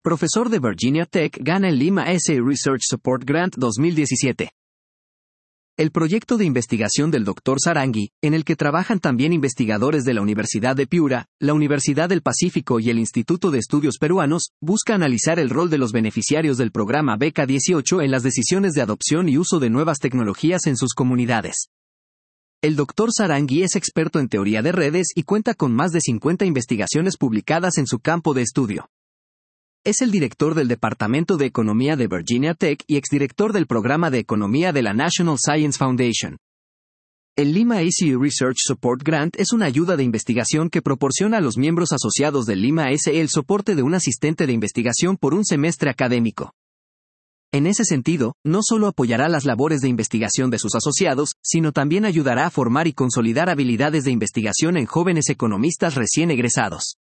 profesor de Virginia Tech, gana el Lima S. Research Support Grant 2017. El proyecto de investigación del Dr. Sarangui, en el que trabajan también investigadores de la Universidad de Piura, la Universidad del Pacífico y el Instituto de Estudios Peruanos, busca analizar el rol de los beneficiarios del programa Beca 18 en las decisiones de adopción y uso de nuevas tecnologías en sus comunidades. El Dr. Sarangui es experto en teoría de redes y cuenta con más de 50 investigaciones publicadas en su campo de estudio. Es el director del Departamento de Economía de Virginia Tech y exdirector del Programa de Economía de la National Science Foundation. El Lima S. Research Support Grant es una ayuda de investigación que proporciona a los miembros asociados del Lima S. el soporte de un asistente de investigación por un semestre académico. En ese sentido, no solo apoyará las labores de investigación de sus asociados, sino también ayudará a formar y consolidar habilidades de investigación en jóvenes economistas recién egresados.